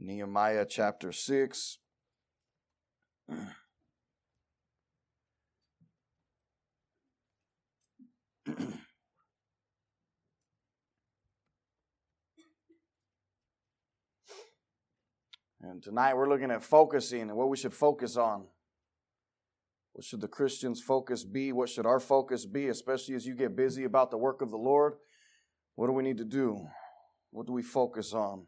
Nehemiah chapter 6. And tonight we're looking at focusing and what we should focus on. What should the Christian's focus be? What should our focus be, especially as you get busy about the work of the Lord? What do we need to do? What do we focus on?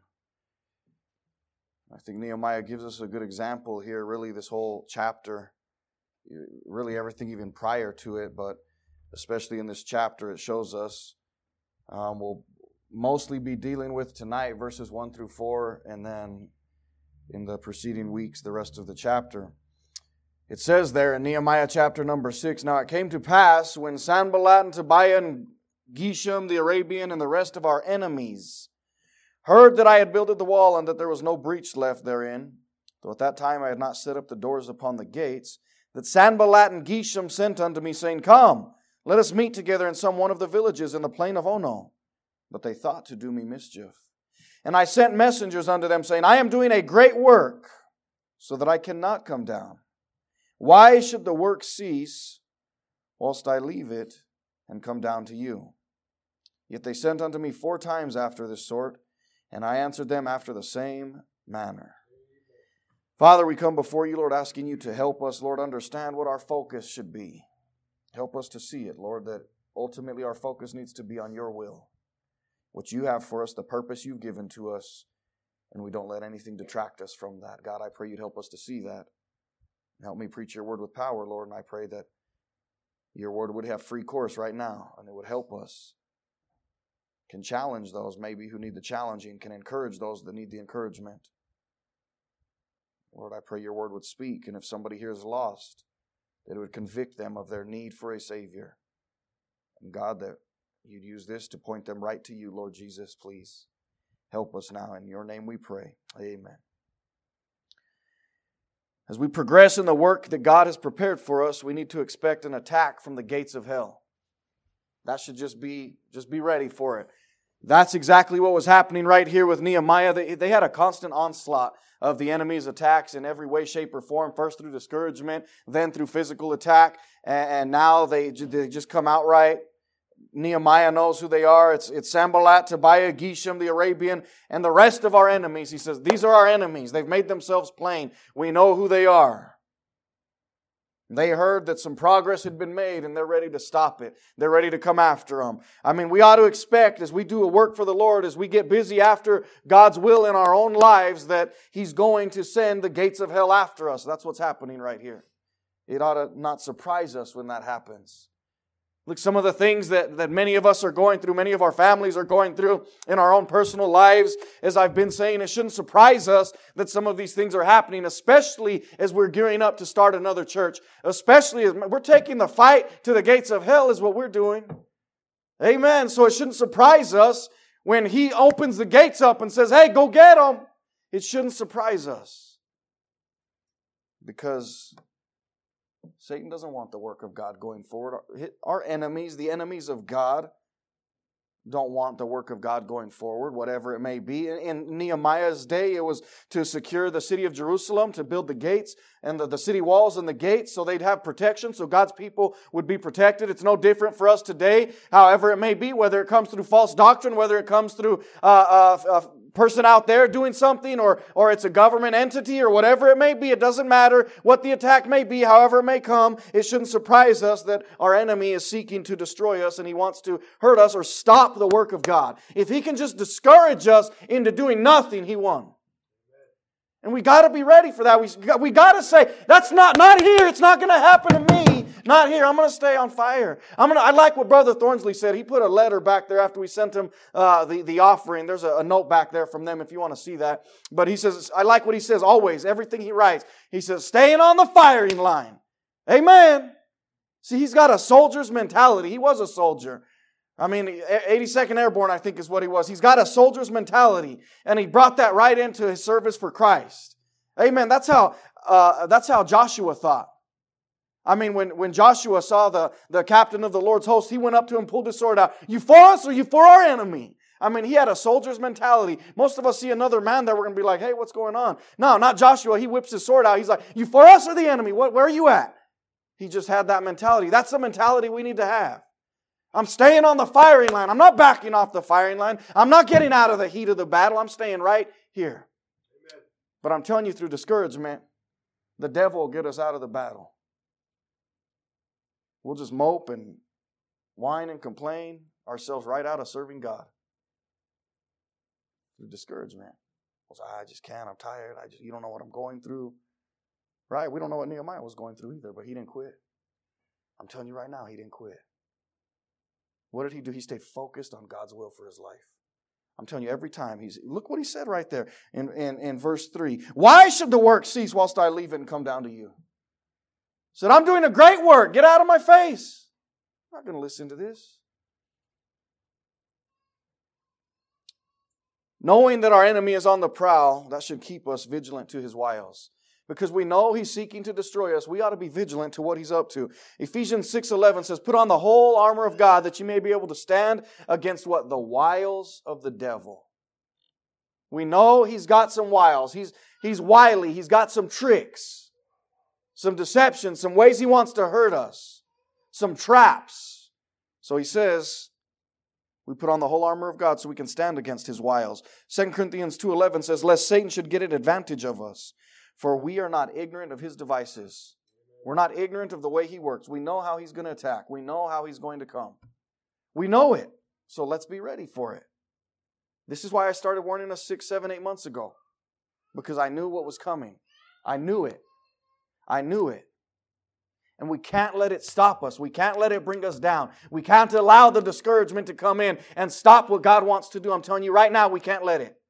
I think Nehemiah gives us a good example here, really this whole chapter, really everything even prior to it, but especially in this chapter it shows us. We'll mostly be dealing with tonight verses 1 through 4, and then in the preceding weeks the rest of the chapter. It says there in Nehemiah chapter number 6, "Now it came to pass when Sanballat and Tobiah and Geshem the Arabian and the rest of our enemies heard that I had builded the wall and that there was no breach left therein, though at that time I had not set up the doors upon the gates, that Sanballat and Geshem sent unto me, saying, Come, let us meet together in some one of the villages in the plain of Ono. But they thought to do me mischief. And I sent messengers unto them, saying, I am doing a great work, so that I cannot come down. Why should the work cease, whilst I leave it and come down to you? Yet they sent unto me 4 times after this sort, and I answered them after the same manner." Father, we come before you, Lord, asking you to help us, Lord, understand what our focus should be. Help us to see it, Lord, that ultimately our focus needs to be on your will, what you have for us, the purpose you've given to us, and we don't let anything detract us from that. God, I pray you'd help us to see that. Help me preach your word with power, Lord, and I pray that your word would have free course right now, and it would help us. Can challenge those maybe who need the challenging, can encourage those that need the encouragement. Lord, I pray your word would speak, and if somebody here is lost, that it would convict them of their need for a Savior. And God, that you'd use this to point them right to you, Lord Jesus, please. Help us now. In your name we pray. Amen. As we progress in the work that God has prepared for us, we need to expect an attack from the gates of hell. That should just be ready for it. That's exactly what was happening right here with Nehemiah. They had a constant onslaught of the enemy's attacks in every way, shape, or form. First through discouragement, then through physical attack, and now they just come outright. Nehemiah knows who they are. It's Sanballat, Tobiah, Geshem the Arabian, and the rest of our enemies. He says, these are our enemies. They've made themselves plain. We know who they are. They heard that some progress had been made, and they're ready to stop it. They're ready to come after them. I mean, we ought to expect, as we do a work for the Lord, as we get busy after God's will in our own lives, that He's going to send the gates of hell after us. That's what's happening right here. It ought to not surprise us when that happens. Look, some of the things that many of us are going through, many of our families are going through in our own personal lives. As I've been saying, it shouldn't surprise us that some of these things are happening, especially as we're gearing up to start another church. Especially as we're taking the fight to the gates of hell is what we're doing. Amen. So it shouldn't surprise us when He opens the gates up and says, hey, go get them. It shouldn't surprise us. Because Satan doesn't want the work of God going forward. Our enemies, the enemies of God, don't want the work of God going forward, whatever it may be. In Nehemiah's day, it was to secure the city of Jerusalem, to build the gates and the city walls and the gates so they'd have protection, so God's people would be protected. It's no different for us today, however it may be, whether it comes through false doctrine, whether it comes through a person out there doing something, or it's a government entity, or whatever it may be. It doesn't matter what the attack may be, however it may come. It shouldn't surprise us that our enemy is seeking to destroy us, and he wants to hurt us or stop the work of God. If he can just discourage us into doing nothing, he won. And we got to be ready for that. We got to say, that's not here. It's not going to happen to me. Not here. I'm going to stay on fire. I like what Brother Thornsley said. He put a letter back there after we sent him the offering. There's a note back there from them if you want to see that. But he says, I like what he says always. Everything he writes. He says, staying on the firing line. Amen. See, he's got a soldier's mentality. He was a soldier. 82nd Airborne, I think is what he was. He's got a soldier's mentality, and he brought that right into his service for Christ. Amen. That's how Joshua thought. When Joshua saw the captain of the Lord's host, he went up to him, pulled his sword out. You for us or you for our enemy? I mean, he had a soldier's mentality. Most of us see another man that we're going to be like, hey, what's going on? No, not Joshua. He whips his sword out. He's like, you for us or the enemy? Where are you at? He just had that mentality. That's the mentality we need to have. I'm staying on the firing line. I'm not backing off the firing line. I'm not getting out of the heat of the battle. I'm staying right here. Amen. But I'm telling you, through discouragement, the devil will get us out of the battle. We'll just mope and whine and complain ourselves right out of serving God. Through discouragement. I just can't. I'm tired. You don't know what I'm going through. Right? We don't know what Nehemiah was going through either, but he didn't quit. I'm telling you right now, he didn't quit. What did he do? He stayed focused on God's will for his life. I'm telling you, every time look what he said right there in verse 3. Why should the work cease whilst I leave it and come down to you? He said, I'm doing a great work. Get out of my face. I'm not going to listen to this. Knowing that our enemy is on the prowl, that should keep us vigilant to his wiles. Because we know he's seeking to destroy us, we ought to be vigilant to what he's up to. Ephesians 6:11 says, put on the whole armor of God that you may be able to stand against what? The wiles of the devil. We know he's got some wiles. He's wily. He's got some tricks, some deception, some ways he wants to hurt us, some traps. So he says, we put on the whole armor of God so we can stand against his wiles. 2 Corinthians 2:11 says, lest Satan should get an advantage of us. For we are not ignorant of his devices. We're not ignorant of the way he works. We know how he's going to attack. We know how he's going to come. We know it. So let's be ready for it. This is why I started warning us 6, 7, 8 months ago. Because I knew what was coming. I knew it. I knew it. And we can't let it stop us. We can't let it bring us down. We can't allow the discouragement to come in and stop what God wants to do. I'm telling you right now, we can't let it.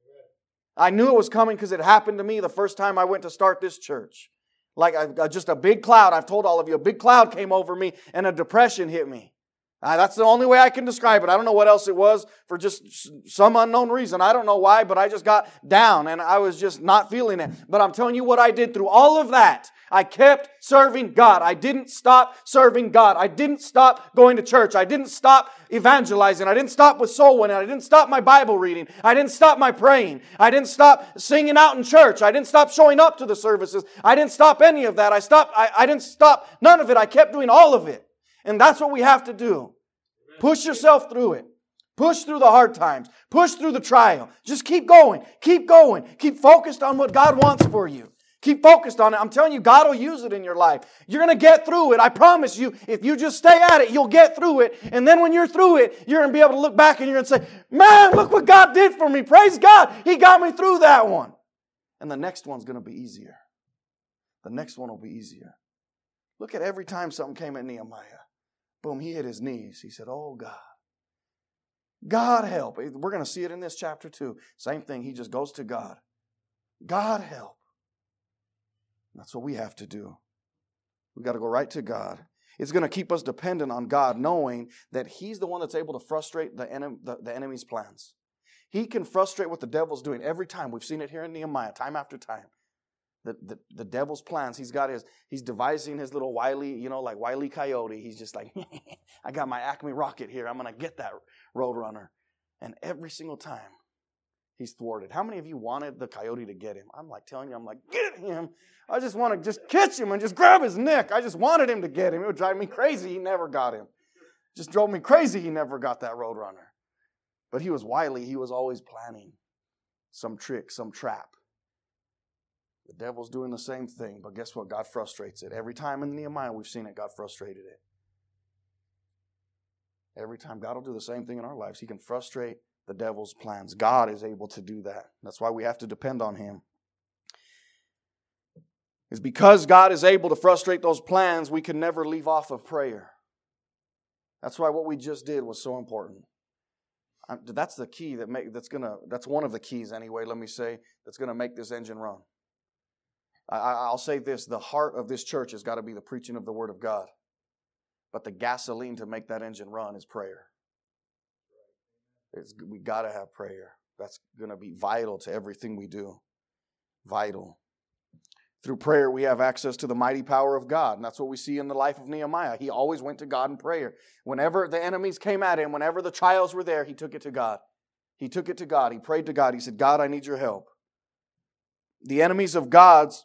I knew it was coming because it happened to me the first time I went to start this church. Like just a big cloud. I've told all of you, a big cloud came over me and a depression hit me. That's the only way I can describe it. I don't know what else it was for just some unknown reason. I don't know why, but I just got down and I was just not feeling it. But I'm telling you what I did through all of that. I kept serving God. I didn't stop serving God. I didn't stop going to church. I didn't stop evangelizing. I didn't stop with soul winning. I didn't stop my Bible reading. I didn't stop my praying. I didn't stop singing out in church. I didn't stop showing up to the services. I didn't stop any of that. I didn't stop none of it. I kept doing all of it. And that's what we have to do. Push yourself through it. Push through the hard times. Push through the trial. Just keep going. Keep going. Keep focused on what God wants for you. Keep focused on it. I'm telling you, God will use it in your life. You're going to get through it. I promise you, if you just stay at it, you'll get through it. And then when you're through it, you're going to be able to look back and you're going to say, man, look what God did for me. Praise God. He got me through that one. And the next one's going to be easier. The next one will be easier. Look at every time something came at Nehemiah. Boom, he hit his knees. He said, oh God. God help. We're going to see it in this chapter too. Same thing. He just goes to God. God help. That's what we have to do. We've got to go right to God. It's going to keep us dependent on God, knowing that he's the one that's able to frustrate the enemy's plans. He can frustrate what the devil's doing every time. We've seen it here in Nehemiah, time after time. The devil's plans, he's devising his little wily, like Wile E. Coyote. He's just like, I got my Acme rocket here. I'm going to get that Roadrunner. And every single time, he's thwarted. How many of you wanted the coyote to get him? I'm telling you, get him. I just want to just catch him and just grab his neck. I just wanted him to get him. It would drive me crazy. He never got him. Just drove me crazy. He never got that Roadrunner. But he was wily. He was always planning some trick, some trap. The devil's doing the same thing, but guess what? God frustrates it. Every time in Nehemiah we've seen it, God frustrated it. Every time God will do the same thing in our lives. He can frustrate the devil's plans. God is able to do that. That's why we have to depend on him. It's because God is able to frustrate those plans, we can never leave off of prayer. That's why what we just did was so important. That's the key that's one of the keys anyway, let me say, that's going to make this engine run. I'll say this, the heart of this church has got to be the preaching of the Word of God. But the gasoline to make that engine run is prayer. We got to have prayer. That's going to be vital to everything we do. Vital. Through prayer, we have access to the mighty power of God. And that's what we see in the life of Nehemiah. He always went to God in prayer. Whenever the enemies came at him, whenever the trials were there, he took it to God. He took it to God. He prayed to God. He said, God, I need your help. The enemies of God's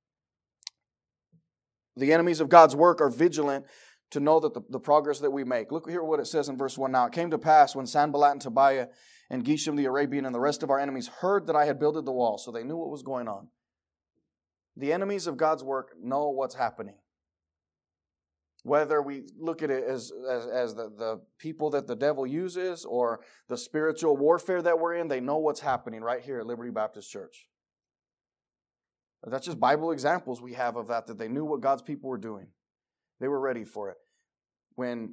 work are vigilant to know that the progress that we make. Look here what it says in verse 1. Now it came to pass when Sanballat and Tobiah and Geshem the Arabian and the rest of our enemies heard that I had builded the wall. So they knew what was going on. The enemies of God's work know what's happening. Whether we look at it as the people that the devil uses or the spiritual warfare that we're in, they know what's happening right here at Liberty Baptist Church. That's just Bible examples we have of that they knew what God's people were doing. They were ready for it. When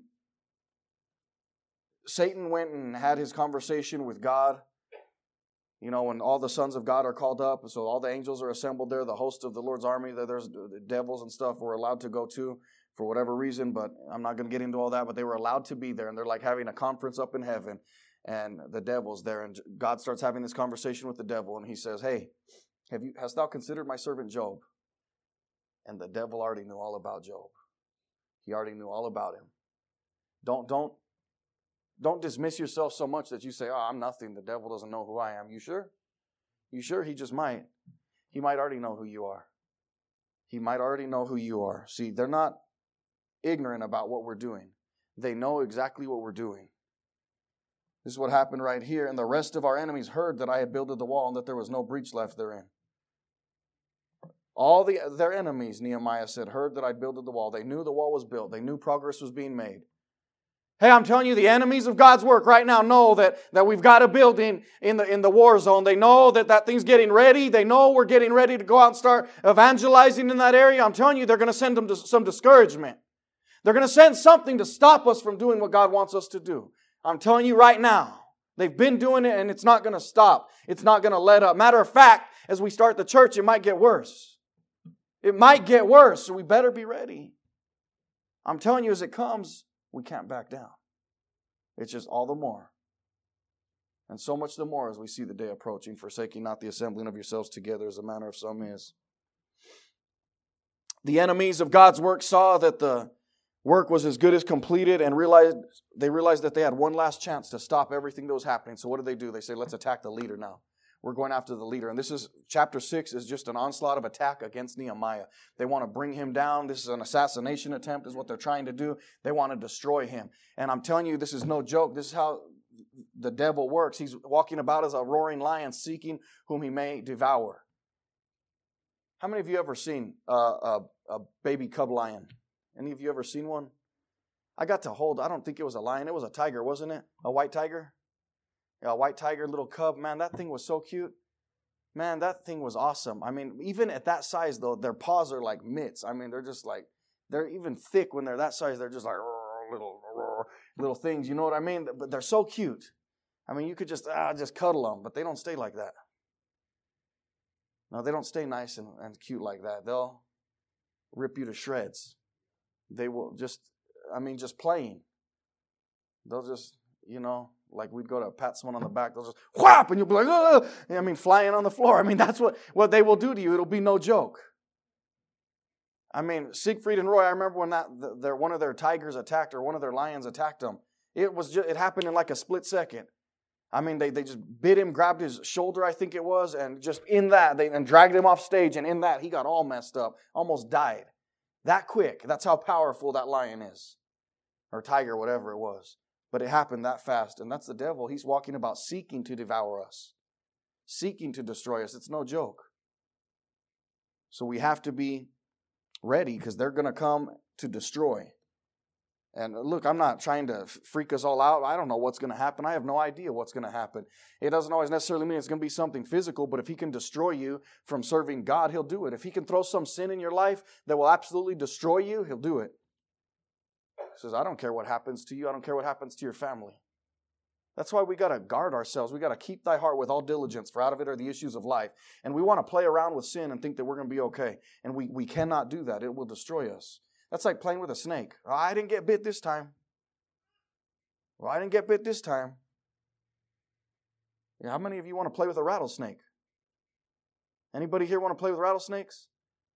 Satan went and had his conversation with God, when all the sons of God are called up, so all the angels are assembled there, the host of the Lord's army, there's the devils and stuff were allowed to go to for whatever reason, but I'm not going to get into all that, but they were allowed to be there, and they're like having a conference up in heaven, and the devil's there, and God starts having this conversation with the devil, and he says, hey, hast thou considered my servant Job? And the devil already knew all about Job. He already knew all about him. Don't dismiss yourself so much that you say, oh, I'm nothing. The devil doesn't know who I am. You sure? You sure? He just might. He might already know who you are. He might already know who you are. See, they're not ignorant about what we're doing. They know exactly what we're doing. This is what happened right here. And the rest of our enemies heard that I had builded the wall and that there was no breach left therein. All their enemies, Nehemiah said, heard that I builded the wall. They knew the wall was built. They knew progress was being made. Hey, I'm telling you, the enemies of God's work right now know that we've got a building in the war zone. They know that thing's getting ready. They know we're getting ready to go out and start evangelizing in that area. I'm telling you, they're going to send them some discouragement. They're going to send something to stop us from doing what God wants us to do. I'm telling you right now, they've been doing it and it's not going to stop. It's not going to let up. Matter of fact, as we start the church, it might get worse. It might get worse, so we better be ready. I'm telling you, as it comes, we can't back down. It's just all the more. And so much the more as we see the day approaching, forsaking not the assembling of yourselves together as the manner of some is. The enemies of God's work saw that the work was as good as completed and they realized that they had one last chance to stop everything that was happening. So what do? They say, let's attack the leader now. We're going after the leader. And this is, chapter 6 is just an onslaught of attack against Nehemiah. They want to bring him down. This is an assassination attempt is what they're trying to do. They want to destroy him. And I'm telling you, this is no joke. This is how the devil works. He's walking about as a roaring lion, seeking whom he may devour. How many of you ever seen a baby cub lion? Any of you ever seen one? I got to hold, I don't think it was a lion. It was a tiger, wasn't it? A white tiger? A white tiger, little cub. Man, that thing was so cute. Man, that thing was awesome. I mean, even at that size, though, their paws are like mitts. I mean, they're just like, they're even thick when they're that size. They're just like little things. You know what I mean? But they're so cute. I mean, you could just cuddle them, but they don't stay like that. No, they don't stay nice and cute like that. They'll rip you to shreds. They will just playing. They'll just, like we'd go to pat someone on the back, they'll just whap, and you'll be like, oh! Flying on the floor. I mean, that's what they will do to you. It'll be no joke. I mean, Siegfried and Roy, I remember when one of their tigers attacked, or one of their lions attacked them. It happened in like a split second. I mean, they just bit him, grabbed his shoulder, I think it was, and just in that, and dragged him off stage, and in that, he got all messed up, almost died. That quick. That's how powerful that lion is. Or tiger, whatever it was. But it happened that fast. And that's the devil. He's walking about seeking to devour us. Seeking to destroy us. It's no joke. So we have to be ready because they're going to come to destroy. And look, I'm not trying to freak us all out. I don't know what's going to happen. I have no idea what's going to happen. It doesn't always necessarily mean it's going to be something physical, but if he can destroy you from serving God, he'll do it. If he can throw some sin in your life that will absolutely destroy you, he'll do it. He says, I don't care what happens to you. I don't care what happens to your family. That's why we got to guard ourselves. We got to keep thy heart with all diligence, for out of it are the issues of life. And we want to play around with sin and think that we're going to be okay. And we cannot do that. It will destroy us. That's like playing with a snake. Oh, I didn't get bit this time. Well, I didn't get bit this time. Yeah, how many of you want to play with a rattlesnake? Anybody here want to play with rattlesnakes?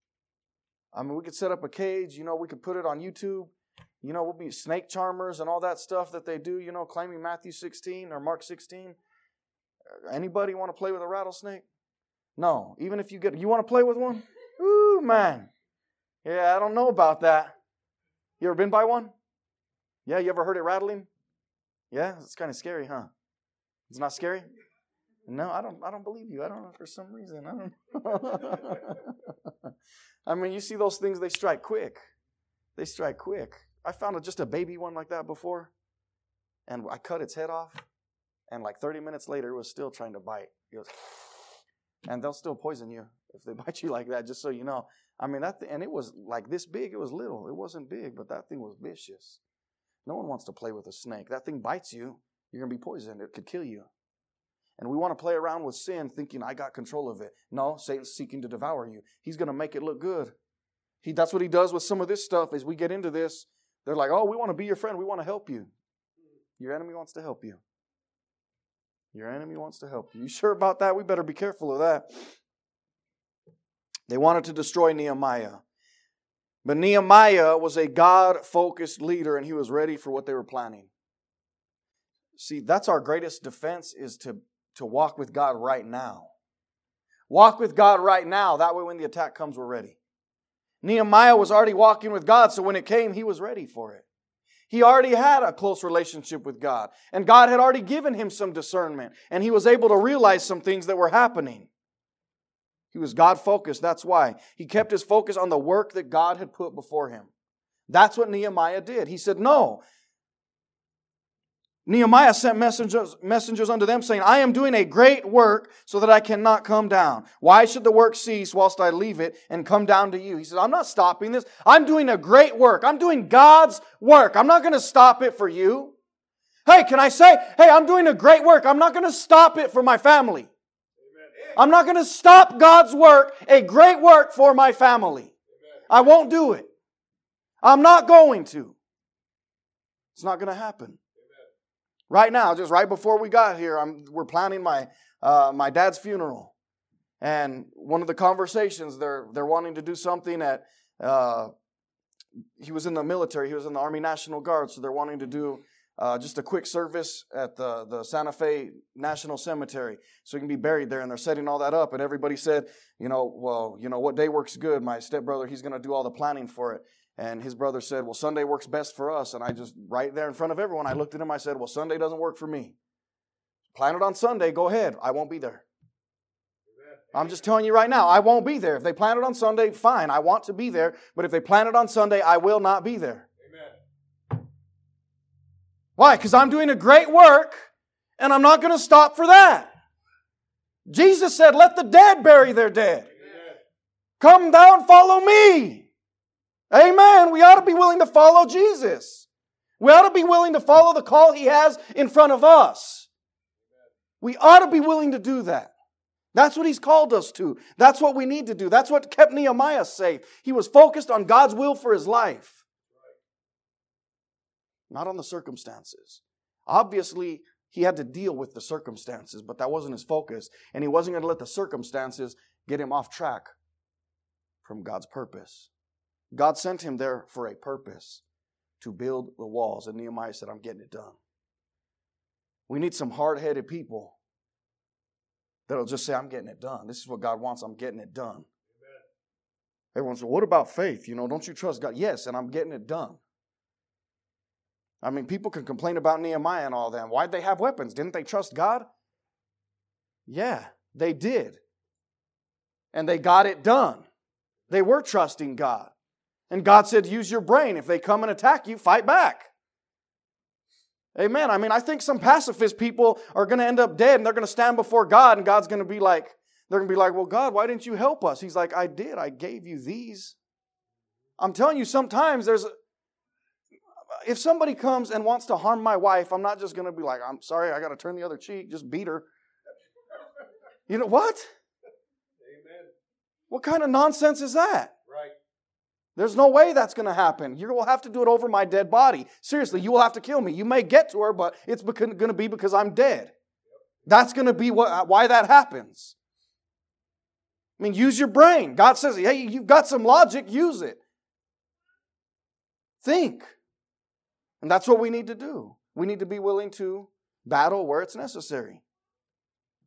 I mean, we could set up a cage. We could put it on YouTube. We'll be snake charmers and all that stuff that they do, claiming Matthew 16 or Mark 16. Anybody want to play with a rattlesnake? No. Even if you want to play with one? Ooh, man. Yeah, I don't know about that. You ever been by one? Yeah, you ever heard it rattling? Yeah, it's kind of scary, huh? It's not scary? No, I don't believe you. I don't know, for some reason. I don't I mean, you see those things, they strike quick. They strike quick. I found just a baby one like that before, and I cut its head off, and like 30 minutes later, it was still trying to bite. It goes, and they'll still poison you if they bite you like that, just so you know. I mean, and it was like this big. It was little. It wasn't big, but that thing was vicious. No one wants to play with a snake. That thing bites you, you're going to be poisoned. It could kill you. And we want to play around with sin thinking, I got control of it. No, Satan's seeking to devour you. He's going to make it look good. That's what he does with some of this stuff. As we get into this, they're like, oh, we want to be your friend. We want to help you. Your enemy wants to help you. Your enemy wants to help you. You sure about that? We better be careful of that. They wanted to destroy Nehemiah. But Nehemiah was a God-focused leader, and he was ready for what they were planning. See, that's our greatest defense, is to walk with God right now. Walk with God right now. That way when the attack comes, we're ready. Nehemiah was already walking with God, so when it came, he was ready for it. He already had a close relationship with God, and God had already given him some discernment, and he was able to realize some things that were happening. He was God-focused, that's why. He kept his focus on the work that God had put before him. That's what Nehemiah did. He said, no. Nehemiah sent messengers unto them, saying, I am doing a great work so that I cannot come down. Why should the work cease whilst I leave it and come down to you? He said, I'm not stopping this. I'm doing a great work. I'm doing God's work. I'm not going to stop it for you. Hey, can I say, I'm doing a great work. I'm not going to stop it for my family. I'm not going to stop God's work, a great work for my family. I won't do it. I'm not going to. It's not going to happen. Right now, just right before we got here, we're planning my dad's funeral. And one of the conversations, they're wanting to do something at, he was in the military, he was in the Army National Guard, so they're wanting to do just a quick service at the Santa Fe National Cemetery so he can be buried there. And they're setting all that up. And everybody said, what day works good? My stepbrother, he's going to do all the planning for it. And his brother said, well, Sunday works best for us. And I just, right there in front of everyone, I looked at him, I said, well, Sunday doesn't work for me. Plan it on Sunday, go ahead. I won't be there. I'm just telling you right now, I won't be there. If they plan it on Sunday, fine, I want to be there. But if they plan it on Sunday, I will not be there. Amen. Why? Because I'm doing a great work, and I'm not going to stop for that. Jesus said, let the dead bury their dead. Amen. Come down, follow me. Amen. We ought to be willing to follow Jesus. We ought to be willing to follow the call He has in front of us. We ought to be willing to do that. That's what He's called us to. That's what we need to do. That's what kept Nehemiah safe. He was focused on God's will for his life, not on the circumstances. Obviously, he had to deal with the circumstances, but that wasn't his focus. And he wasn't going to let the circumstances get him off track from God's purpose. God sent him there for a purpose, to build the walls. And Nehemiah said, I'm getting it done. We need some hard-headed people that'll just say, I'm getting it done. This is what God wants. I'm getting it done. Amen. Everyone says, what about faith? Don't you trust God? Yes, and I'm getting it done. I mean, people can complain about Nehemiah and all that. Why'd they have weapons? Didn't they trust God? Yeah, they did. And they got it done. They were trusting God. And God said, use your brain. If they come and attack you, fight back. Amen. I mean, I think some pacifist people are going to end up dead and they're going to stand before God and God's going to be like, well, God, why didn't you help us? He's like, I did. I gave you these. I'm telling you, sometimes if somebody comes and wants to harm my wife, I'm not just going to be like, I'm sorry, I got to turn the other cheek, just beat her. You know what? Amen. What kind of nonsense is that? Right. There's no way that's going to happen. You will have to do it over my dead body. Seriously, you will have to kill me. You may get to her, but it's going to be because I'm dead. That's going to be why that happens. I mean, use your brain. God says, hey, you've got some logic, use it. Think. And that's what we need to do. We need to be willing to battle where it's necessary.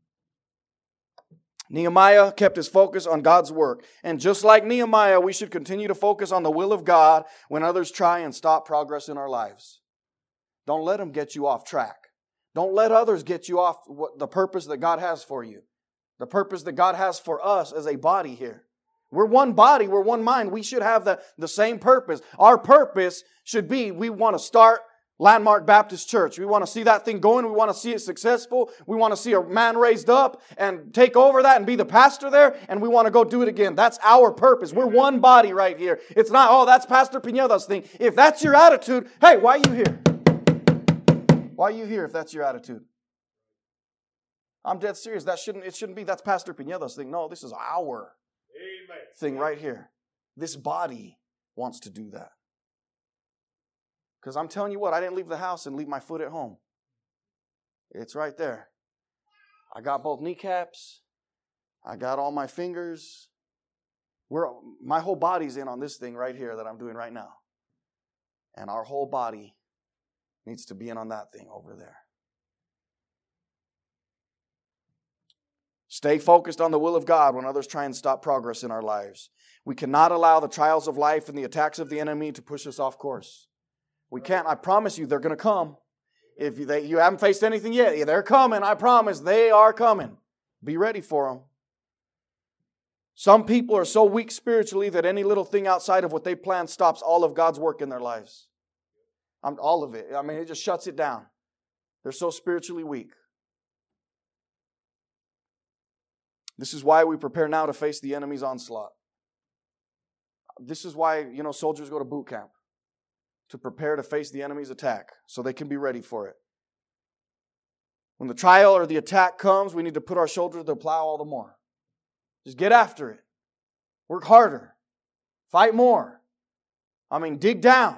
Nehemiah kept his focus on God's work. And just like Nehemiah, we should continue to focus on the will of God when others try and stop progress in our lives. Don't let them get you off track. Don't let others get you off the purpose that God has for you. The purpose that God has for us as a body here. We're one body, we're one mind. We should have the same purpose. Our purpose should be, we want to start Landmark Baptist Church. We want to see that thing going. We want to see it successful. We want to see a man raised up and take over that and be the pastor there. And we want to go do it again. That's our purpose. We're one body right here. It's not, oh, that's Pastor Pineda's thing. If that's your attitude, hey, why are you here? Why are you here if that's your attitude? I'm dead serious. It shouldn't be that's Pastor Pineda's thing. No, this is our thing right here. This body wants to do that. Because I'm telling you what, I didn't leave the house and leave my foot at home. It's right there. I got both kneecaps. I got all my fingers. My whole body's in on this thing right here that I'm doing right now. And our whole body needs to be in on that thing over there. Stay focused on the will of God when others try and stop progress in our lives. We cannot allow the trials of life and the attacks of the enemy to push us off course. We can't. I promise you, they're going to come. If you haven't faced anything yet, they're coming. I promise, they are coming. Be ready for them. Some people are so weak spiritually that any little thing outside of what they plan stops all of God's work in their lives. All of it. I mean, it just shuts it down. They're so spiritually weak. This is why we prepare now to face the enemy's onslaught. This is why, soldiers go to boot camp. To prepare to face the enemy's attack so they can be ready for it. When the trial or the attack comes, we need to put our shoulder to the plow all the more. Just get after it. Work harder. Fight more. Dig down.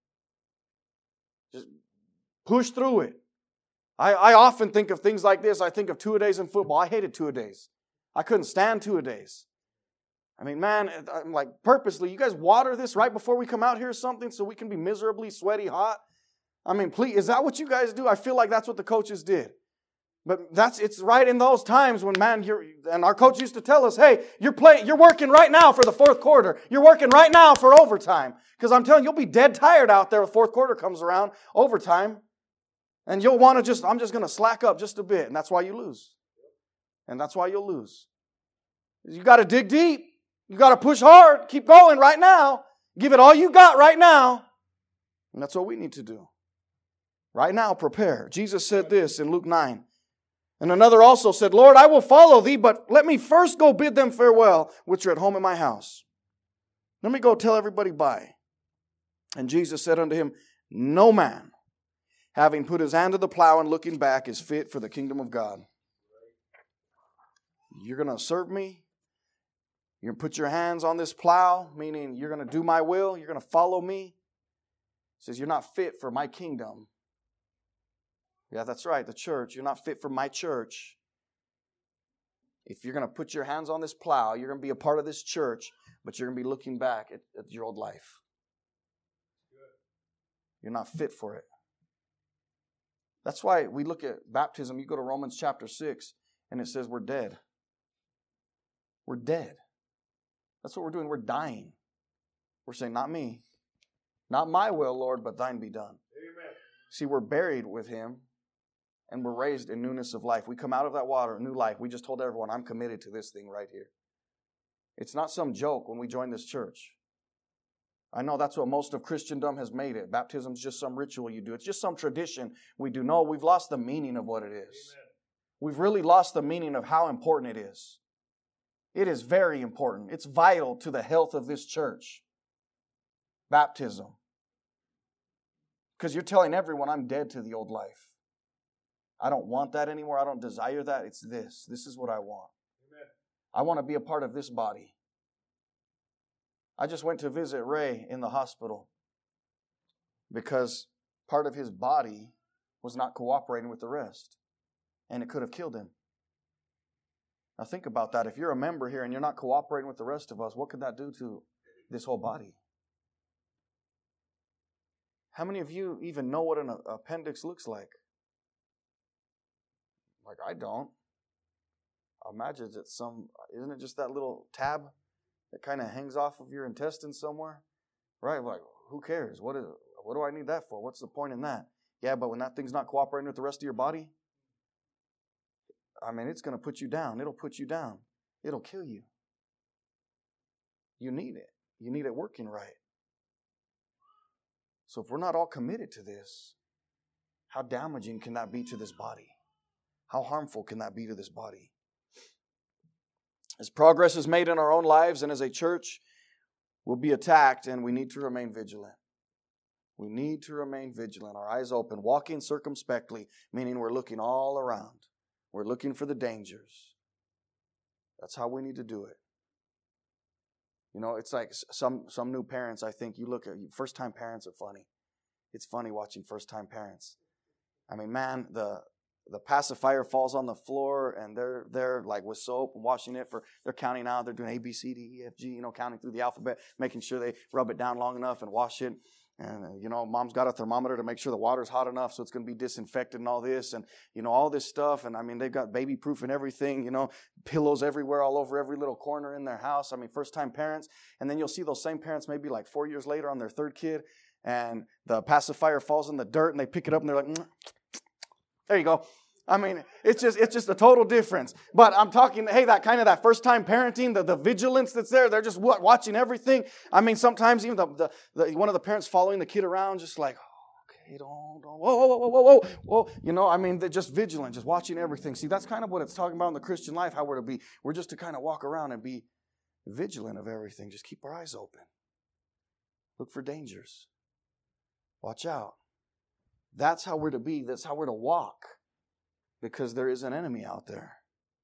Just push through it. I often think of things like this. I think of two-a-days in football. I hated two-a-days. I couldn't stand two-a-days. Man, I'm like, purposely, you guys water this right before we come out here or something so we can be miserably sweaty hot? Please, is that what you guys do? I feel like that's what the coaches did. But it's right in those times when, and our coach used to tell us, hey, you're working right now for the fourth quarter. You're working right now for overtime. Because I'm telling you, you'll be dead tired out there when the fourth quarter comes around, overtime. And you'll want to I'm just going to slack up just a bit. And that's why you lose. And that's why you'll lose. You got to dig deep. You got to push hard. Keep going right now. Give it all you got right now. And that's what we need to do. Right now, prepare. Jesus said this in Luke 9. And another also said, Lord, I will follow thee, but let me first go bid them farewell, which are at home in my house. Let me go tell everybody bye. And Jesus said unto him, no man, having put his hand to the plow and looking back, is fit for the kingdom of God. You're going to serve me? You're going to put your hands on this plow, meaning you're going to do my will. You're going to follow me. He says, you're not fit for my kingdom. Yeah, that's right, the church. You're not fit for my church. If you're going to put your hands on this plow, you're going to be a part of this church, but you're going to be looking back at your old life. You're not fit for it. That's why we look at baptism. You go to Romans chapter 6, and it says we're dead. We're dead. That's what we're doing. We're dying. We're saying, not me. Not my will, Lord, but thine be done. Amen. See, we're buried with Him, and we're raised in newness of life. We come out of that water, new life. We just told everyone, I'm committed to this thing right here. It's not some joke when we join this church. I know that's what most of Christendom has made it. Baptism is just some ritual you do. It's just some tradition we do. No, we've lost the meaning of what it is. Amen. We've really lost the meaning of how important it is. It is very important. It's vital to the health of this church. Baptism. Because you're telling everyone I'm dead to the old life. I don't want that anymore. I don't desire that. It's this. This is what I want. Amen. I want to be a part of this body. I just went to visit Ray in the hospital because part of his body was not cooperating with the rest. And it could have killed him. Now think about that. If you're a member here and you're not cooperating with the rest of us, what could that do to this whole body? How many of you even know what an appendix looks like? Like, I don't. imagine isn't it just that little tab that kind of hangs off of your intestines somewhere? Right? Like, who cares? What do I need that for? What's the point in that? Yeah, but when that thing's not cooperating with the rest of your body, I mean, it's going to put you down. It'll put you down. It'll kill you. You need it. You need it working right. So if we're not all committed to this, how damaging can that be to this body? How harmful can that be to this body? As progress is made in our own lives and as a church, we'll be attacked, and we need to remain vigilant. We need to remain vigilant, our eyes open, walking circumspectly, meaning we're looking all around. We're looking for the dangers. That's how we need to do it. You know, it's like some new parents, I think, you look at, first-time parents are funny. It's funny watching first-time parents. I mean, man, the pacifier falls on the floor, and they're like with soap and washing it they're counting out, they're doing A, B, C, D, E, F, G, you know, counting through the alphabet, making sure they rub it down long enough and wash it. And, you know, mom's got a thermometer to make sure the water's hot enough so it's going to be disinfected and all this. And, you know, all this stuff. And, I mean, they've got baby-proof and everything, you know, pillows everywhere, all over every little corner in their house. I mean, first-time parents. And then you'll see those same parents maybe like 4 years later on their third kid. And the pacifier falls in the dirt and they pick it up and they're like, there you go. I mean, it's just a total difference. But I'm talking, hey, that first-time parenting, the vigilance that's there, they're just watching everything. I mean, sometimes even one of the parents following the kid around, just like, okay, don't, whoa. You know, I mean, they're just vigilant, just watching everything. See, that's kind of what it's talking about in the Christian life, how we're to be. We're just to kind of walk around and be vigilant of everything. Just keep our eyes open. Look for dangers. Watch out. That's how we're to be. That's how we're to walk. Because there is an enemy out there.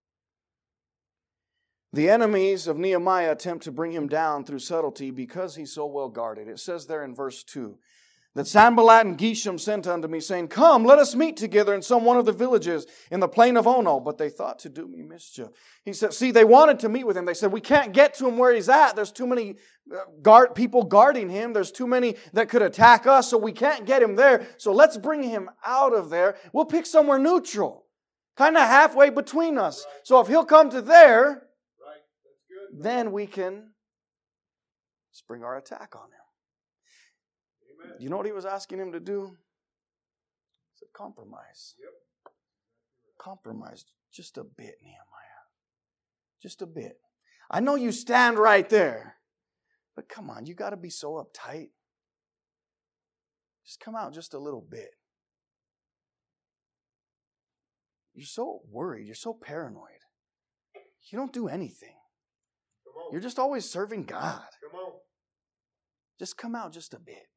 The enemies of Nehemiah attempt to bring him down through subtlety because he's so well guarded. It says there in verse 2 that Sanballat and Geshem sent unto me, saying, come, let us meet together in some one of the villages in the plain of Ono. But they thought to do me mischief. He said, see, they wanted to meet with him. They said, we can't get to him where he's at. There's too many people guarding him. There's too many that could attack us, so we can't get him there. So let's bring him out of there. We'll pick somewhere neutral. Kind of halfway between us. Right. So if he'll come to there, right. That's good. Then we can spring our attack on him. Amen. You know what he was asking him to do? He said, compromise. Yep. Compromise just a bit, Nehemiah. Just a bit. I know you stand right there, but come on, you got to be so uptight. Just come out just a little bit. You're so worried. You're so paranoid. You don't do anything. You're just always serving God. Come on. Just come out just a bit.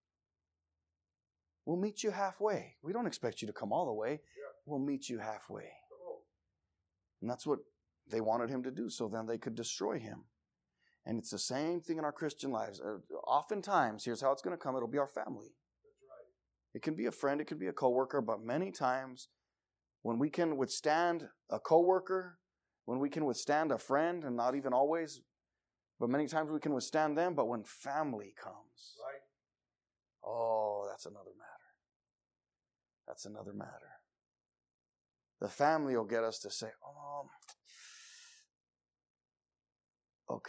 We'll meet you halfway. We don't expect you to come all the way. Yeah. We'll meet you halfway. And that's what they wanted him to do, so then they could destroy him. And it's the same thing in our Christian lives. Oftentimes, here's how it's going to come. It'll be our family. That's right. It can be a friend. It can be a coworker. But many times, when we can withstand a coworker, when we can withstand a friend, and not even always, but many times we can withstand them, but when family comes, right. Oh, that's another matter. That's another matter. The family will get us to say, okay.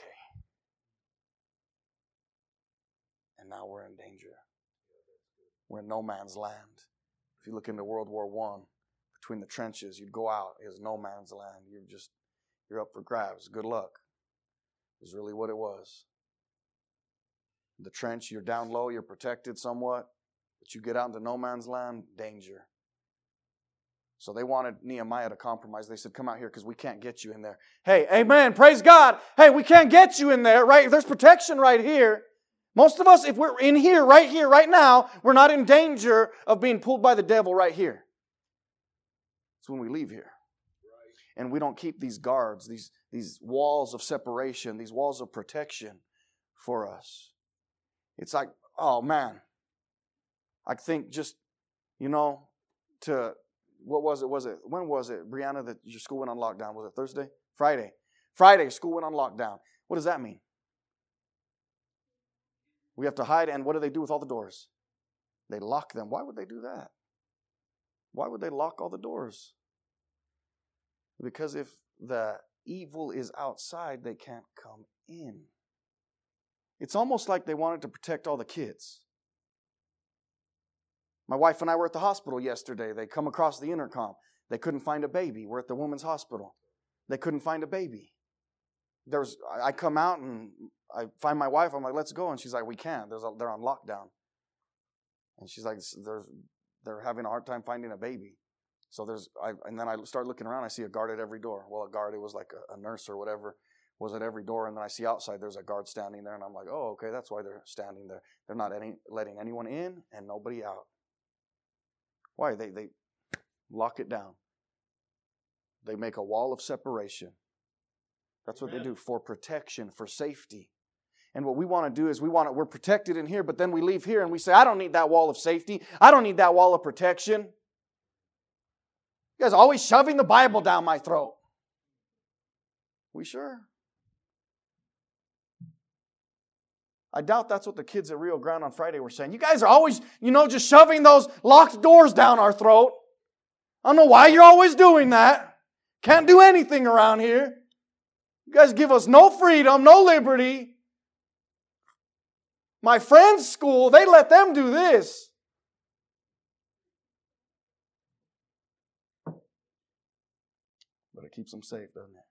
And now we're in danger. We're in no man's land. If you look into World War I, between the trenches, you'd go out. It was no man's land. You're up for grabs. Good luck. Is really what it was. The trench, you're down low, you're protected somewhat, but you get out into no man's land, danger. So they wanted Nehemiah to compromise. They said, come out here because we can't get you in there. Hey, amen, praise God. Hey, we can't get you in there, right? There's protection right here. Most of us, if we're in here, right now, we're not in danger of being pulled by the devil right here. It's when we leave here. Right. And we don't keep these guards, these walls of separation, these walls of protection for us. It's like, oh man, I think just, when was it, Brianna, that your school went on lockdown? Was it Thursday? Friday, school went on lockdown. What does that mean? We have to hide, and what do they do with all the doors? They lock them. Why would they do that? Why would they lock all the doors? Because if the evil is outside, they can't come in. It's almost like they wanted to protect all the kids. My wife and I were at the hospital yesterday. They come across the intercom. They couldn't find a baby. We're at the women's hospital. They couldn't find a baby. I come out and I find my wife. I'm like, let's go. And she's like, we can't. They're on lockdown. And she's like, they're having a hard time finding a baby. So and then I start looking around. I see a guard at every door. Well, a guard, it was like a nurse or whatever, was at every door. And then I see outside there's a guard standing there. And I'm like, oh, okay, that's why they're standing there. They're not letting anyone in and nobody out. Why? They lock it down. They make a wall of separation. That's what they do for protection, for safety. And what we want to do is we're protected in here, but then we leave here and we say, I don't need that wall of safety. I don't need that wall of protection. You guys are always shoving the Bible down my throat. We sure? I doubt that's what the kids at Rio Grande on Friday were saying. You guys are always, just shoving those locked doors down our throat. I don't know why you're always doing that. Can't do anything around here. You guys give us no freedom, no liberty. My friend's school, they let them do this. But it keeps them safe, doesn't it?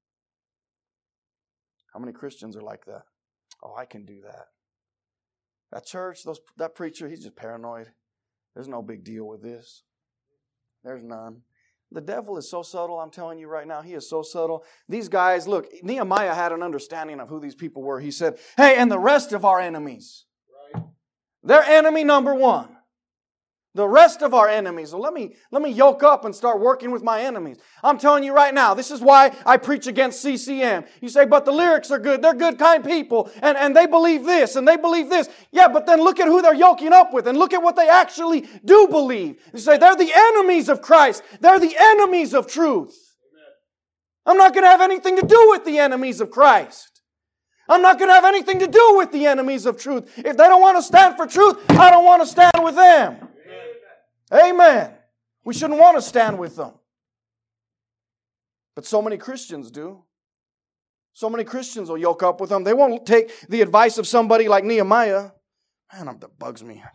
How many Christians are like that? Oh, I can do that. That church, that preacher, he's just paranoid. There's no big deal with this. There's none. The devil is so subtle, I'm telling you right now. He is so subtle. These guys, look, Nehemiah had an understanding of who these people were. He said, hey, and the rest of our enemies. Right. They're enemy number one. The rest of our enemies. So let me yoke up and start working with my enemies. I'm telling you right now, this is why I preach against CCM. You say, but the lyrics are good. They're good, kind people. And they believe this and they believe this. Yeah, but then look at who they're yoking up with and look at what they actually do believe. You say, they're the enemies of Christ. They're the enemies of truth. Amen. I'm not going to have anything to do with the enemies of Christ. I'm not going to have anything to do with the enemies of truth. If they don't want to stand for truth, I don't want to stand with them. Amen. We shouldn't want to stand with them. But so many Christians do. So many Christians will yoke up with them. They won't take the advice of somebody like Nehemiah. Man, that bugs me.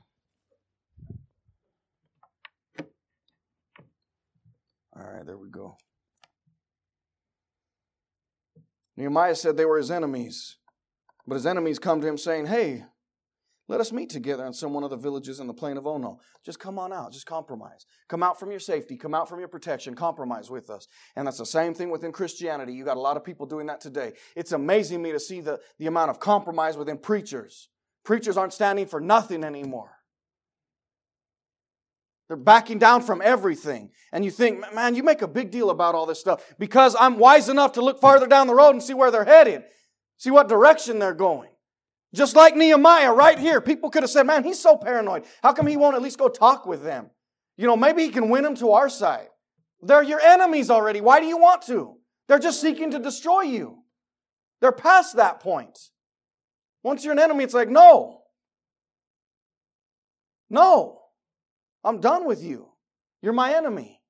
All right, there we go. Nehemiah said they were his enemies. But his enemies come to him saying, hey, let us meet together in some one of the villages in the plain of Ono. Just come on out. Just compromise. Come out from your safety. Come out from your protection. Compromise with us. And that's the same thing within Christianity. You got a lot of people doing that today. It's amazing me to see the amount of compromise within preachers. Preachers aren't standing for nothing anymore. They're backing down from everything. And you think, man, you make a big deal about all this stuff because I'm wise enough to look farther down the road and see where they're headed. See what direction they're going. Just like Nehemiah right here. People could have said, man, he's so paranoid. How come he won't at least go talk with them? Maybe he can win them to our side. They're your enemies already. Why do you want to? They're just seeking to destroy you. They're past that point. Once you're an enemy, it's like, no. No. I'm done with you. You're my enemy.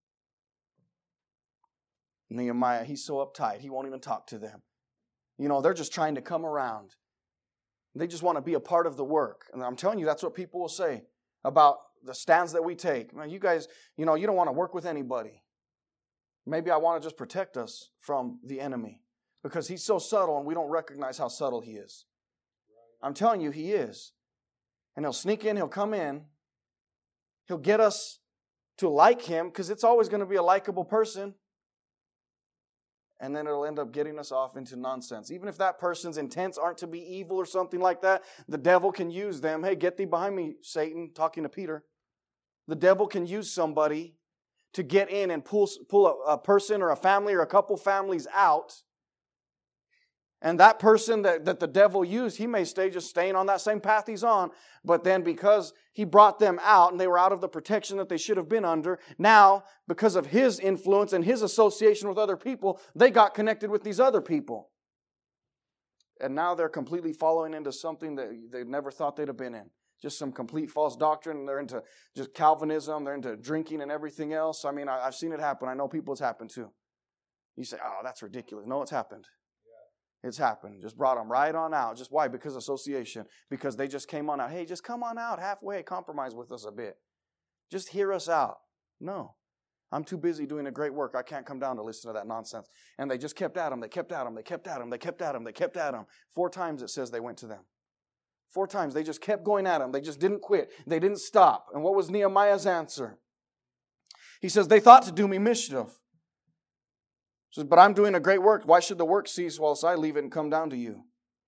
Nehemiah, he's so uptight. He won't even talk to them. They're just trying to come around. They just want to be a part of the work. And I'm telling you, that's what people will say about the stands that we take. Man, you guys, you don't want to work with anybody. Maybe I want to just protect us from the enemy because he's so subtle and we don't recognize how subtle he is. I'm telling you, he is. And he'll sneak in, he'll come in. He'll get us to like him because it's always going to be a likable person. And then it'll end up getting us off into nonsense. Even if that person's intents aren't to be evil or something like that, the devil can use them. Hey, get thee behind me, Satan, talking to Peter. The devil can use somebody to get in and pull a person or a family or a couple families out. And that person that the devil used, he may just staying on that same path he's on. But then because he brought them out and they were out of the protection that they should have been under, now, because of his influence and his association with other people, they got connected with these other people. And now they're completely following into something that they never thought they'd have been in. Just some complete false doctrine. They're into just Calvinism. They're into drinking and everything else. I mean, I've seen it happen. I know people it's happened to. You say, oh, that's ridiculous. No, it's happened. It's happened. Just brought them right on out. Just why? Because association. Because they just came on out. Hey, just come on out halfway. Compromise with us a bit. Just hear us out. No. I'm too busy doing a great work. I can't come down to listen to that nonsense. And they just kept at him. They kept at him. They kept at him. They kept at him. They kept at him. 4 times it says they went to them. 4 times. They just kept going at him. They just didn't quit. They didn't stop. And what was Nehemiah's answer? He says, they thought to do me mischief. He says, but I'm doing a great work. Why should the work cease whilst I leave it and come down to you?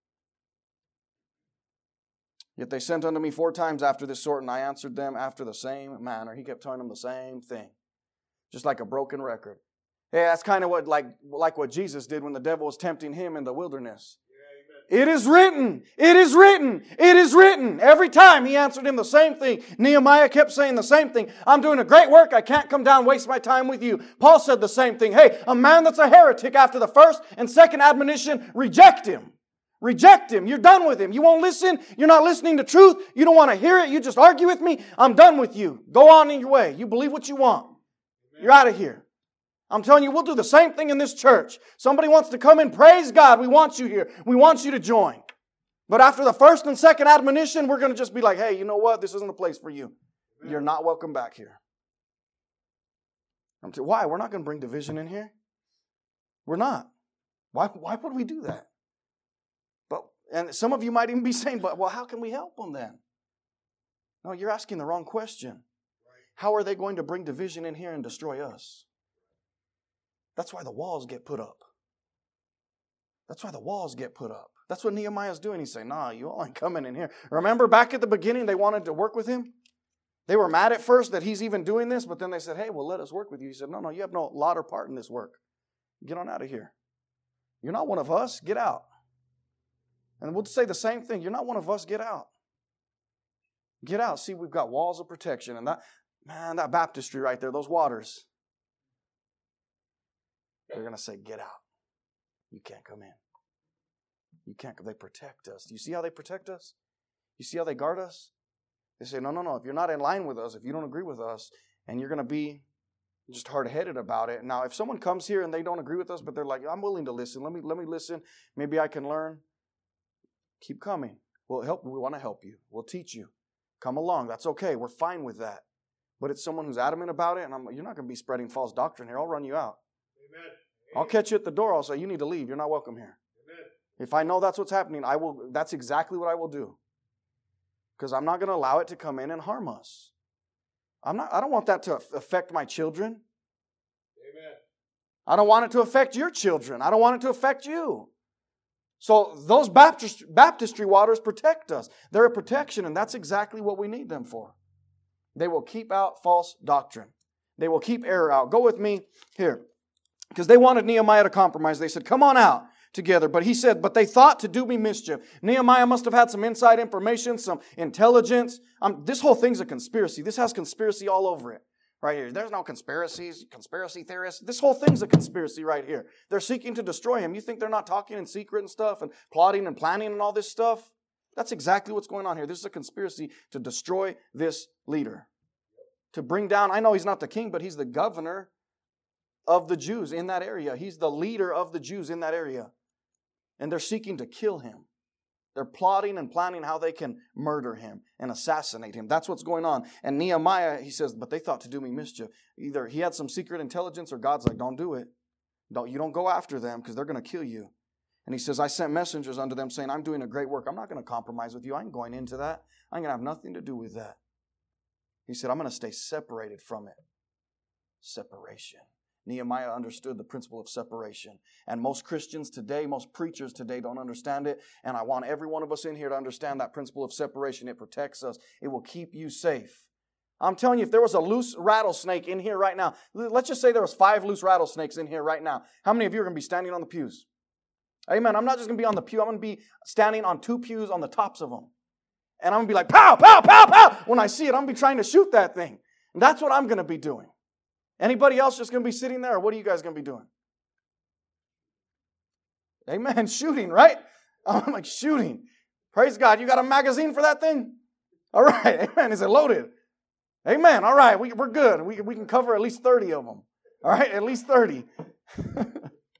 Yet they sent unto me 4 times after this sort, and I answered them after the same manner. He kept telling them the same thing. Just like a broken record. Hey, that's kind of what like what Jesus did when the devil was tempting him in the wilderness. It is written. It is written. It is written. Every time he answered him the same thing. Nehemiah kept saying the same thing. I'm doing a great work. I can't come down and waste my time with you. Paul said the same thing. Hey, a man that's a heretic after the first and second admonition, reject him. Reject him. You're done with him. You won't listen. You're not listening to truth. You don't want to hear it. You just argue with me. I'm done with you. Go on in your way. You believe what you want. You're out of here. I'm telling you, we'll do the same thing in this church. Somebody wants to come in, praise God. We want you here. We want you to join. But after the first and second admonition, we're going to just be like, hey, you know what? This isn't the place for you. You're not welcome back here. Why? We're not going to bring division in here. We're not. Why would we do that? And some of you might even be saying, but well, how can we help them then? No, you're asking the wrong question. How are they going to bring division in here and destroy us? That's why the walls get put up. That's why the walls get put up. That's what Nehemiah's doing. He's saying, nah, you all ain't coming in here. Remember back at the beginning, they wanted to work with him? They were mad at first that he's even doing this, but then they said, hey, well, let us work with you. He said, no, you have no lot or part in this work. Get on out of here. You're not one of us. Get out. And we'll say the same thing. You're not one of us. Get out. Get out. See, we've got walls of protection. And that baptistry right there, those waters, they're going to say, get out. You can't come in. You can't. They protect us. Do you see how they protect us? You see how they guard us? They say, no. If you're not in line with us, if you don't agree with us, and you're going to be just hard-headed about it. Now, if someone comes here and they don't agree with us, but they're like, I'm willing to listen. Let me listen. Maybe I can learn. Keep coming. We'll help. We want to help you. We'll teach you. Come along. That's okay. We're fine with that. But it's someone who's adamant about it, and you're not going to be spreading false doctrine here. I'll run you out. Amen. I'll catch you at the door. I'll say, you need to leave. You're not welcome here. Amen. If I know that's what's happening, that's exactly what I will do. Because I'm not going to allow it to come in and harm us. I don't want that to affect my children. Amen. I don't want it to affect your children. I don't want it to affect you. So those baptistry waters protect us. They're a protection, and that's exactly what we need them for. They will keep out false doctrine. They will keep error out. Go with me here. Because they wanted Nehemiah to compromise. They said, come on out together. But he said, but they thought to do me mischief. Nehemiah must have had some inside information, some intelligence. This whole thing's a conspiracy. This has conspiracy all over it. Right here. There's no conspiracy theorists. This whole thing's a conspiracy right here. They're seeking to destroy him. You think they're not talking in secret and stuff and plotting and planning and all this stuff? That's exactly what's going on here. This is a conspiracy to destroy this leader. To bring down, I know he's not the king, but he's the governor of the Jews in that area. He's the leader of the Jews in that area. And they're seeking to kill him. They're plotting and planning how they can murder him and assassinate him. That's what's going on. And Nehemiah, he says, but they thought to do me mischief. Either he had some secret intelligence or God's like, don't do it. You don't go after them because they're going to kill you. And he says, I sent messengers unto them saying, I'm doing a great work. I'm not going to compromise with you. I ain't going into that. I ain't going to have nothing to do with that. He said, I'm going to stay separated from it. Separation. Nehemiah understood the principle of separation. And most Christians today, most preachers today don't understand it. And I want every one of us in here to understand that principle of separation. It protects us. It will keep you safe. I'm telling you, if there was a loose rattlesnake in here right now, let's just say there was 5 loose rattlesnakes in here right now. How many of you are going to be standing on the pews? Amen. I'm not just going to be on the pew. I'm going to be standing on 2 pews on the tops of them. And I'm going to be like, pow, pow, pow, pow. When I see it, I'm going to be trying to shoot that thing. And that's what I'm going to be doing. Anybody else just going to be sitting there, or what are you guys going to be doing? Amen. Shooting, right? I'm like, shooting. Praise God. You got a magazine for that thing? All right. Amen. Is it loaded? Amen. All right. We're good. We can cover at least 30 of them. All right. At least 30.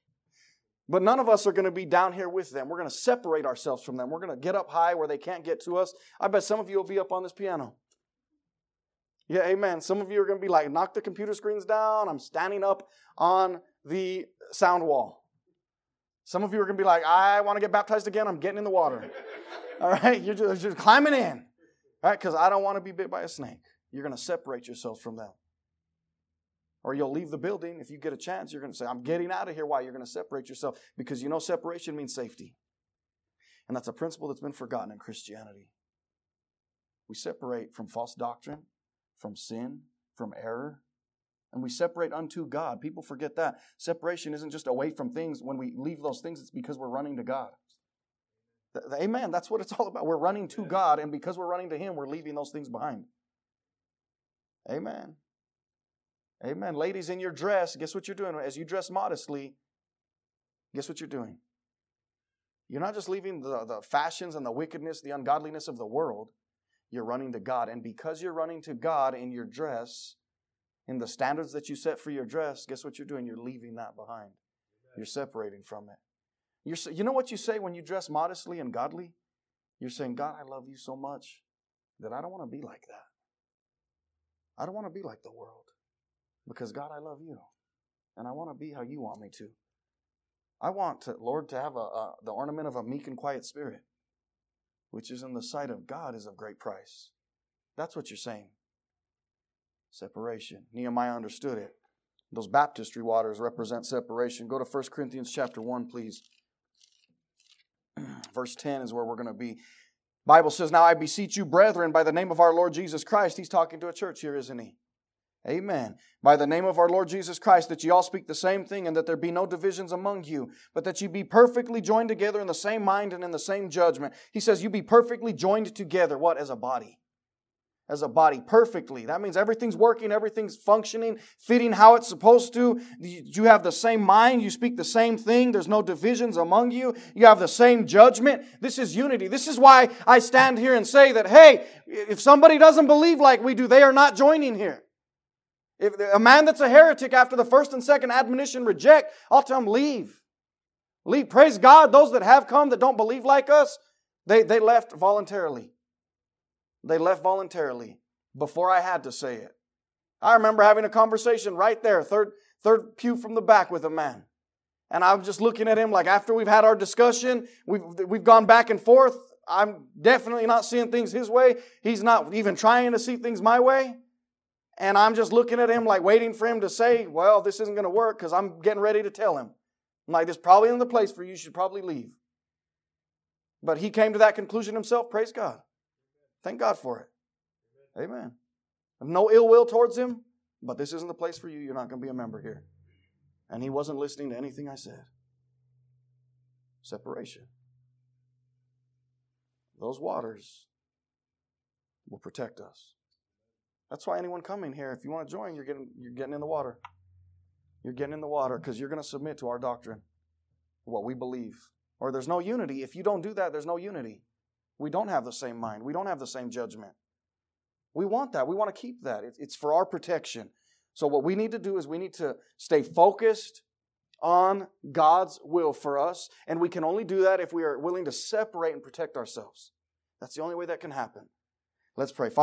But none of us are going to be down here with them. We're going to separate ourselves from them. We're going to get up high where they can't get to us. I bet some of you will be up on this piano. Yeah, amen. Some of you are going to be like, knock the computer screens down. I'm standing up on the sound wall. Some of you are going to be like, I want to get baptized again. I'm getting in the water. All right? You're just climbing in. All right? Because I don't want to be bit by a snake. You're going to separate yourselves from them. Or you'll leave the building. If you get a chance, you're going to say, I'm getting out of here. Why? You're going to separate yourself. Because you know separation means safety. And that's a principle that's been forgotten in Christianity. We separate from false doctrine, from sin, from error. And we separate unto God. People forget that. Separation isn't just away from things. When we leave those things, it's because we're running to God. Amen. That's what it's all about. We're running to God, and because we're running to Him, we're leaving those things behind. Amen. Amen. Ladies, in your dress, guess what you're doing? As you dress modestly, guess what you're doing? You're not just leaving the fashions and the wickedness, the ungodliness of the world. You're running to God. And because you're running to God in your dress, in the standards that you set for your dress, guess what you're doing? You're leaving that behind. You're separating from it. You know what you say when you dress modestly and godly? You're saying, God, I love you so much that I don't want to be like that. I don't want to be like the world. Because God, I love you. And I want to be how you want me to. I want to, Lord, to have the ornament of a meek and quiet spirit, which is in the sight of God is of great price. That's what you're saying. Separation. Nehemiah understood it. Those baptistry waters represent separation. Go to 1 Corinthians chapter 1, please. Verse 10 is where we're going to be. Bible says, now I beseech you, brethren, by the name of our Lord Jesus Christ. He's talking to a church here, isn't he? Amen. By the name of our Lord Jesus Christ, that ye all speak the same thing, and that there be no divisions among you, but that ye be perfectly joined together in the same mind and in the same judgment. He says you be perfectly joined together. What? As a body. As a body, perfectly. That means everything's working, everything's functioning, fitting how it's supposed to. You have the same mind, you speak the same thing, there's no divisions among you, you have the same judgment. This is unity. This is why I stand here and say that, hey, if somebody doesn't believe like we do, they are not joining here. If a man that's a heretic after the first and second admonition reject, I'll tell him, leave. Leave. Praise God, those that have come that don't believe like us, they left voluntarily. They left voluntarily before I had to say it. I remember having a conversation right there, third pew from the back with a man. And I'm just looking at him like after we've had our discussion, we've gone back and forth. I'm definitely not seeing things his way. He's not even trying to see things my way. And I'm just looking at him like waiting for him to say, well, this isn't going to work because I'm getting ready to tell him. I'm like, this probably isn't the place for you. You should probably leave. But he came to that conclusion himself. Praise God. Thank God for it. Amen. No ill will towards him, but this isn't the place for you. You're not going to be a member here. And he wasn't listening to anything I said. Separation. Those waters will protect us. That's why anyone coming here, if you want to join, you're getting in the water. You're getting in the water because you're going to submit to our doctrine, what we believe. Or there's no unity. If you don't do that, there's no unity. We don't have the same mind. We don't have the same judgment. We want that. We want to keep that. It's for our protection. So what we need to do is we need to stay focused on God's will for us. And we can only do that if we are willing to separate and protect ourselves. That's the only way that can happen. Let's pray.